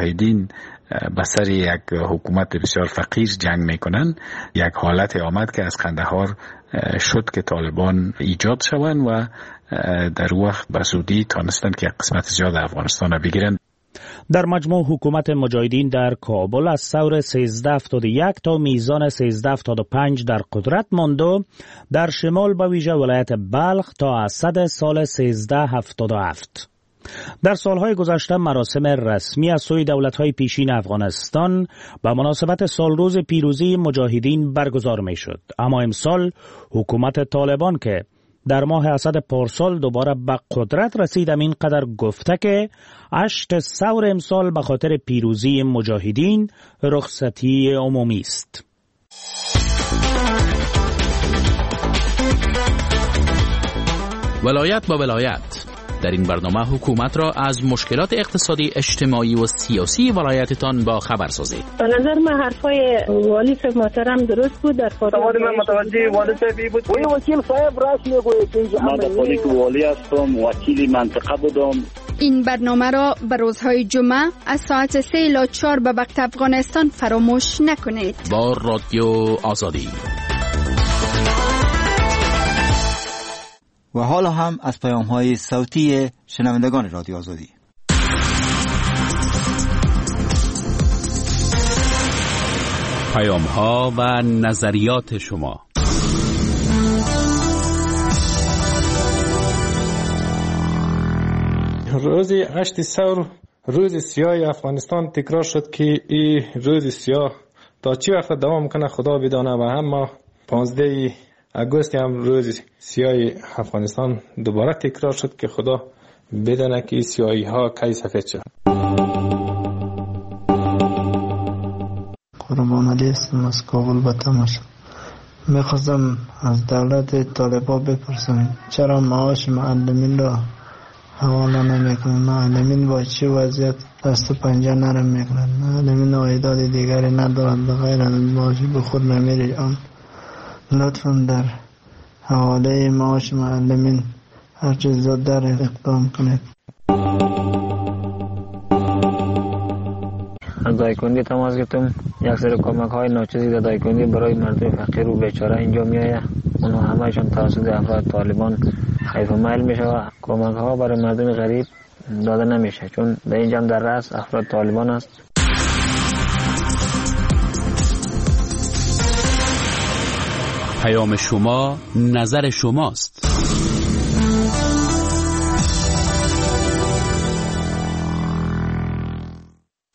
مجاهدین به سر یک حکومت بسیار فقیر جنگ میکنن، یک حالت آمد که از قندهار شد که طالبان ایجاد شوند و در وقت به زودی تانستند که قسمت زیاد افغانستان را بگیرند. در مجموع حکومت مجاهدین در کابل از ثور 1371 تا میزان 1375 در قدرت ماند و در شمال به ویژه ولایت بلخ تا اسد سال 1377. در سالهای گذشته مراسم رسمی از سوی دولت‌های پیشین افغانستان به مناسبت سالروز پیروزی مجاهدین برگزار می‌شد، اما امسال حکومت طالبان که در ماه اسد پارسال دوباره به قدرت رسید این قدر گفته که 8 ثور امسال به خاطر پیروزی مجاهدین رخصتی عمومی است. ولایت با ولایت. در این برنامه حکومت را از مشکلات اقتصادی، اجتماعی و سیاسی ولایتتان با خبر سازید. به نظر من حرفای والی صاحب محترم درست بود. در سوال من متوجه والی صاحبی بود. وکیل صاحب راست میگوید که من در حالی که والی هستم، وکیل منطقه بودم. این برنامه را به روزهای جمعه از ساعت 3 الی 4 به وقت افغانستان فراموش نکنید. با رادیو آزادی. و حالا هم از پیام‌های صوتی شنوندگان رادیو آزادی. پیام‌ها و نظریات شما. روز 8 ثور روز سیاه افغانستان تکرار شد که این روز سیاه تا چی وقت دوام کنه خدا بدانه و هم 15 اگست هم روز سیاه افغانستان دوباره تکرار شد که خدا بدانه که سیاهی ها کی سفید شد. قربان علی هستم از کابل به تماشا. میخواستم از دولت طالبان بپرسم چرا معاش معلمین را حواله نمیکنن؟ معلمین با چه وضعیت دست و پنجه نرم میکنن؟ معلمین عایدات دیگری ندارند غیر از معاشی به خود نمیره. آن لطفاً در حواله معاش معلمین هر چیز زودتر اقدام کنید. از دایکندی تماس گرفتم. یک سری کمک های ناچیزی در دایکندی برای مردم فقیر و بیچاره اینجا میآید. اونها همهشان توسط افراد طالبان حیف میل میشه و کمک ها برای مردم غریب داده نمیشه، چون در اینجا در رأس افراد طالبان است. پیام شما نظر شماست.